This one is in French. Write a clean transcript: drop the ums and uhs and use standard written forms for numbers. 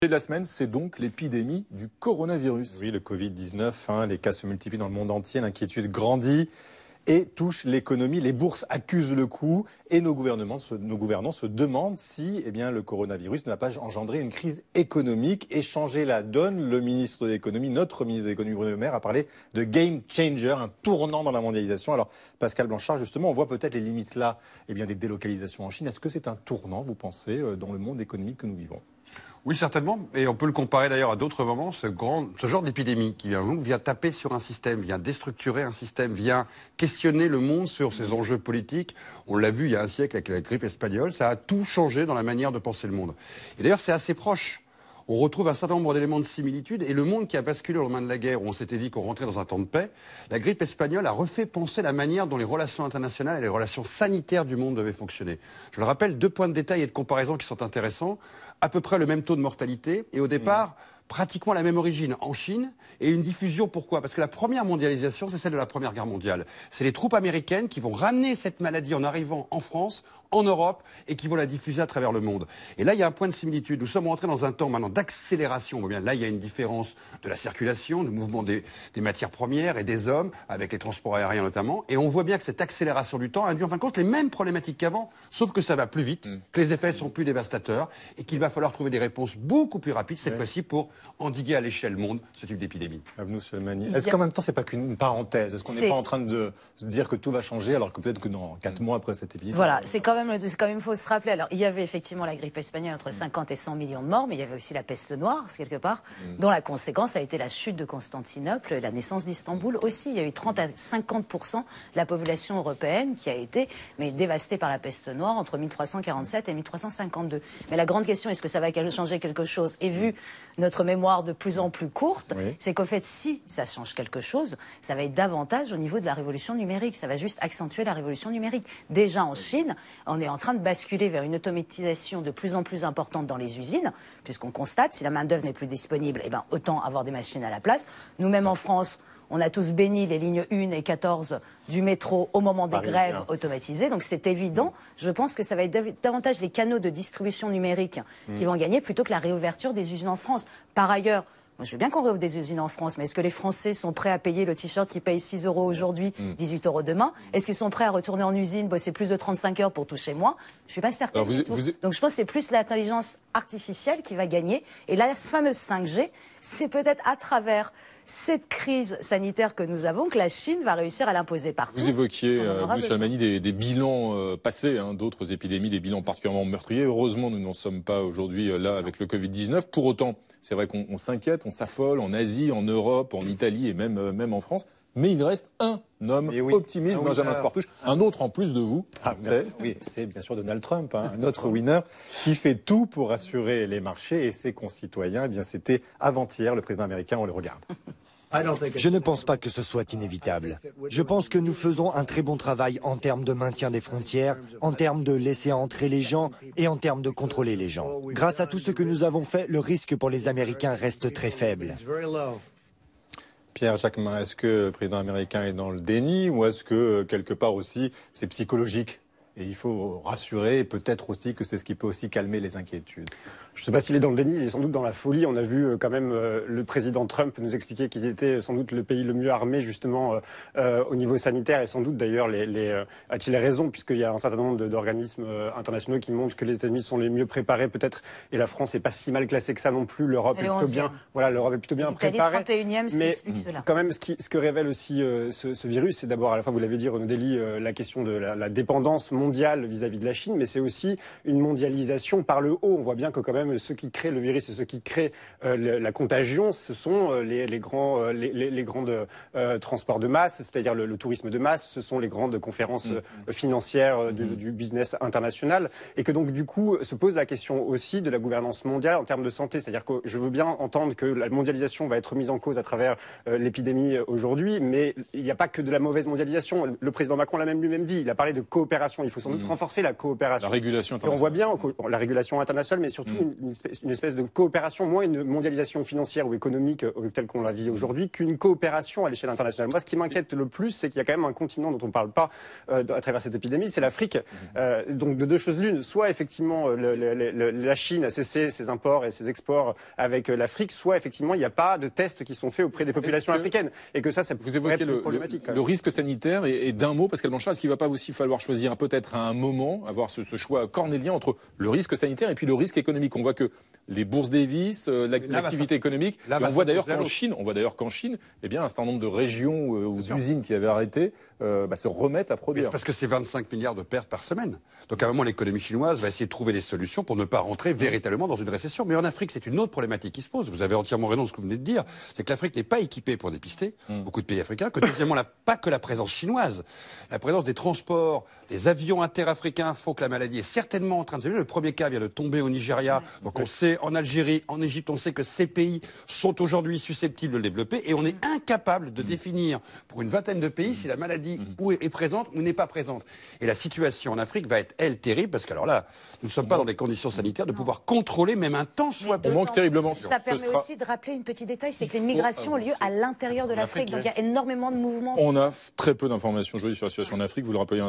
De la semaine, c'est donc l'épidémie du coronavirus. Oui, le Covid-19, les cas se multiplient dans le monde entier, l'inquiétude grandit et touche l'économie. Les bourses accusent le coup et nos gouvernants se demandent si le coronavirus ne va pas engendrer une crise économique et changer la donne. Le ministre de l'économie, notre ministre de l'économie, Bruno Le Maire, a parlé de game changer, un tournant dans la mondialisation. Alors, Pascal Blanchard, justement, on voit peut-être les limites là des délocalisations en Chine. Est-ce que c'est un tournant, vous pensez, dans le monde économique que nous vivons ? Oui, certainement. Et on peut le comparer d'ailleurs à d'autres moments. Ce genre d'épidémie qui vient taper sur un système, vient déstructurer un système, vient questionner le monde sur ses enjeux politiques. On l'a vu il y a un siècle avec la grippe espagnole. Ça a tout changé dans la manière de penser le monde. Et d'ailleurs, c'est assez proche. On retrouve un certain nombre d'éléments de similitude. Et le monde qui a basculé au lendemain de la guerre, où on s'était dit qu'on rentrait dans un temps de paix, la grippe espagnole a refait penser la manière dont les relations internationales et les relations sanitaires du monde devaient fonctionner. Je le rappelle, 2 points de détail et de comparaison qui sont intéressants. À peu près le même taux de mortalité. Et au départ, pratiquement la même origine en Chine et une diffusion. Pourquoi ? Parce que la première mondialisation, c'est celle de la Première Guerre mondiale. C'est les troupes américaines qui vont ramener cette maladie en arrivant en France, en Europe, et qui vont la diffuser à travers le monde. Et là, il y a un point de similitude. Nous sommes rentrés dans un temps maintenant d'accélération. On voit bien, là, il y a une différence de la circulation, du mouvement des matières premières et des hommes, avec les transports aériens notamment. Et on voit bien que cette accélération du temps induit en fin de compte les mêmes problématiques qu'avant, sauf que ça va plus vite, que les effets sont plus dévastateurs, et qu'il va falloir trouver des réponses beaucoup plus rapides, cette fois-ci, pour endiguer à l'échelle monde ce type d'épidémie. Est-ce qu'en même temps, c'est pas qu'une parenthèse ? Est-ce qu'on n'est pas en train de se dire que tout va changer, alors que peut-être que dans 4 mois après cette épidémie... Voilà, c'est quand même, il faut se rappeler. Alors, il y avait effectivement la grippe espagnole, entre 50 et 100 millions de morts, mais il y avait aussi la peste noire, quelque part, dont la conséquence a été la chute de Constantinople, la naissance d'Istanbul aussi. Il y a eu 30 à 50% de la population européenne qui a été dévastée par la peste noire entre 1347 et 1352. Mais la grande question, est-ce que ça va changer quelque chose ? Et vu notre mémoire de plus en plus courte, c'est qu'au fait, si ça change quelque chose, ça va être davantage au niveau de la révolution numérique. Ça va juste accentuer la révolution numérique. Déjà en Chine, on est en train de basculer vers une automatisation de plus en plus importante dans les usines, puisqu'on constate, si la main-d'œuvre n'est plus disponible, autant avoir des machines à la place. Nous-mêmes en France, on a tous béni les lignes 1 et 14 du métro au moment des grèves automatisées. Donc c'est évident. Je pense que ça va être davantage les canaux de distribution numérique qui vont gagner plutôt que la réouverture des usines en France. Par ailleurs, moi, je veux bien qu'on réouvre des usines en France, mais est-ce que les Français sont prêts à payer le t-shirt qui paye 6 € aujourd'hui, 18 € demain ? Est-ce qu'ils sont prêts à retourner en usine, bosser plus de 35 heures pour toucher moins ? Je ne suis pas certaine. Donc je pense que c'est plus l'intelligence artificielle qui va gagner. Et la fameuse 5G, c'est peut-être à travers cette crise sanitaire que nous avons que la Chine va réussir à l'imposer partout. Vous évoquiez, M. Chalmani, des bilans passés, d'autres épidémies, des bilans particulièrement meurtriers. Heureusement, nous n'en sommes pas aujourd'hui là avec le Covid-19. Pour autant, c'est vrai qu'on s'inquiète, on s'affole en Asie, en Europe, en Italie et même en France. Mais il reste un homme optimiste, Benjamin Spartouche, un autre en plus de vous. C'est bien sûr Donald Trump, un autre winner qui fait tout pour rassurer les marchés et ses concitoyens. C'était avant-hier, le président américain, on le regarde. Je ne pense pas que ce soit inévitable. Je pense que nous faisons un très bon travail en termes de maintien des frontières, en termes de laisser entrer les gens et en termes de contrôler les gens. Grâce à tout ce que nous avons fait, le risque pour les Américains reste très faible. Pierre Jacquemin, est-ce que le président américain est dans le déni ou est-ce que quelque part aussi c'est psychologique ? Et il faut rassurer et peut-être aussi que c'est ce qui peut aussi calmer les inquiétudes. Je ne sais pas s'il est dans le déni, il est sans doute dans la folie. On a vu quand même le président Trump nous expliquer qu'ils étaient sans doute le pays le mieux armé justement au niveau sanitaire et sans doute d'ailleurs a-t-il raison puisqu'il y a un certain nombre d'organismes internationaux qui montrent que les États-Unis sont les mieux préparés peut-être et la France n'est pas si mal classée que ça non plus. L'Europe est plutôt bien, l'Europe est plutôt bien préparée. 31e, mais quand même ce que révèle aussi ce virus, c'est d'abord à la fois vous l'avez dit Renaud Dely, la question de la dépendance mondiale vis-à-vis de la Chine, mais c'est aussi une mondialisation par le haut. On voit bien que quand même ceux qui créent le virus et ceux qui créent la contagion, ce sont les grands transports de masse, c'est-à-dire le tourisme de masse, ce sont les grandes conférences financières du business international, et que donc du coup se pose la question aussi de la gouvernance mondiale en termes de santé, c'est-à-dire que je veux bien entendre que la mondialisation va être mise en cause à travers l'épidémie aujourd'hui, mais il n'y a pas que de la mauvaise mondialisation. Le président Macron l'a même lui-même dit, il a parlé de coopération, il faut sans doute renforcer la coopération. La régulation internationale. Et on voit bien la régulation internationale, mais surtout une espèce de coopération, moins une mondialisation financière ou économique telle qu'on la vit aujourd'hui, qu'une coopération à l'échelle internationale. Moi, ce qui m'inquiète le plus, c'est qu'il y a quand même un continent dont on ne parle pas à travers cette épidémie, c'est l'Afrique. Donc de deux choses l'une, soit effectivement la Chine a cessé ses imports et ses exports avec l'Afrique, soit effectivement il n'y a pas de tests qui sont faits auprès des populations africaines. Et que ça vous évoquez le risque sanitaire et d'un mot, Pascal Blanchard, est-ce qu'il ne va pas aussi falloir choisir peut-être à un moment, avoir ce choix cornélien entre le risque sanitaire et puis le risque économique? On voit que les bourses dévissent, l'activité économique. On voit d'ailleurs qu'en Chine, eh bien, un certain nombre de régions ou d'usines qui avaient arrêté se remettent à produire. Mais c'est parce que c'est 25 milliards de pertes par semaine. Donc à un moment, l'économie chinoise va essayer de trouver des solutions pour ne pas rentrer véritablement dans une récession. Mais en Afrique, c'est une autre problématique qui se pose. Vous avez entièrement raison de ce que vous venez de dire. C'est que l'Afrique n'est pas équipée pour dépister beaucoup de pays africains. Que deuxièmement, pas que la présence chinoise, la présence des transports, des avions interafricains font que la maladie est certainement en train de se... Le premier cas vient de tomber au Nigeria. Donc on sait, en Algérie, en Égypte, on sait que ces pays sont aujourd'hui susceptibles de le développer et on est incapable de définir pour une vingtaine de pays si la maladie est présente ou n'est pas présente. Et la situation en Afrique va être, elle, terrible parce que alors là, nous ne sommes pas dans des conditions sanitaires de pouvoir contrôler même un temps soit peu. On manque terriblement. Ça permet aussi de rappeler un petit détail, c'est que les migrations ont lieu à l'intérieur de l'Afrique. Donc il y a énormément de mouvements. On a très peu d'informations aujourd'hui sur la situation en Afrique, vous le rappelez.